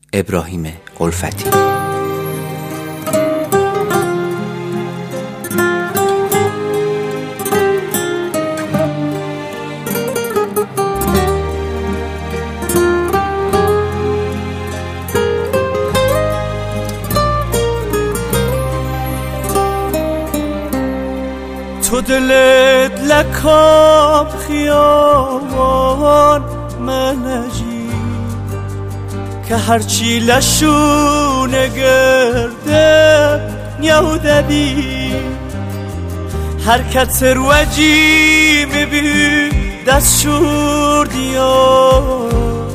ابراهیم قلفتی. تو دلت لکاب خیابان منجی که هرچی لشونه گرده نیوددی حرکت روجی میبی دست شور دیاد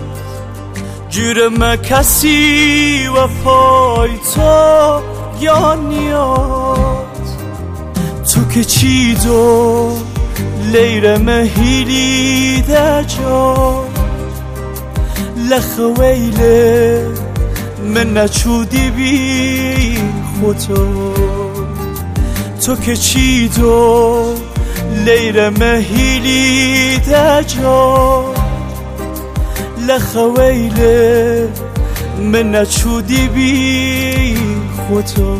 جرم کسی و پای تو یا نیاد تو که چی دو لیر مهیلی دجا لخویله من نچودی بی خودو تو که چی دو لیر مهیلی دجا لخویله من نچودی بی خودو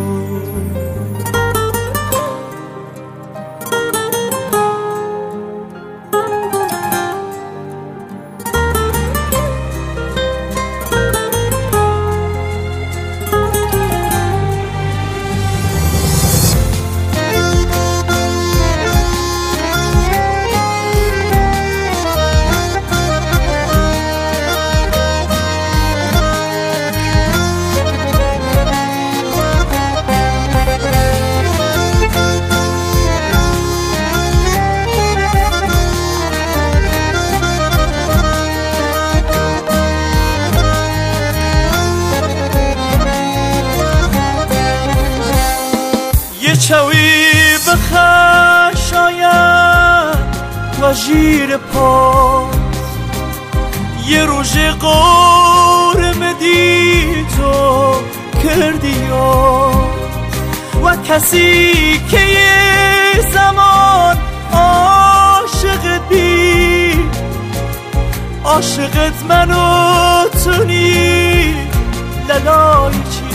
چوی بخشاید و جیر پاس یه روژ قرم دی تو کردی و کسی که یه زمان عاشقت بی عاشقت منو تونی للای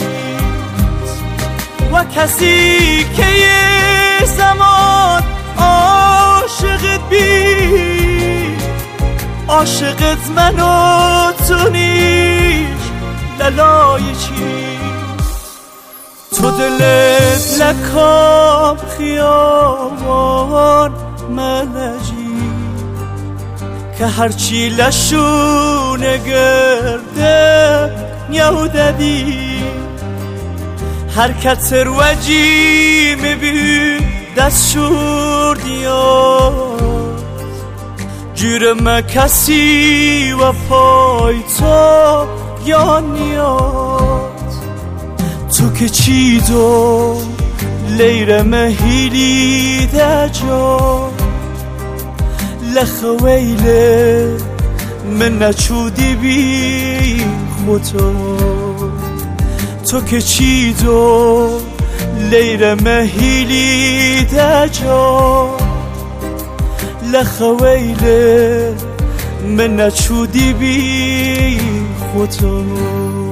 و کسی که یه زمان عاشقت بی عاشقت منو تو نیش للای چیست تو دلت لکاب خیابان منجی که هرچی لشونه گرده نیوددی حرکت روجی میبی دست شور دیاد جرم کسی و پای تو یا نیاد تو که چی دو لیر مهیلی دجا لخویله من نچودی بی خودو تو که چی دو لیر مهیلی دجا لخویله من نچودی بی خودو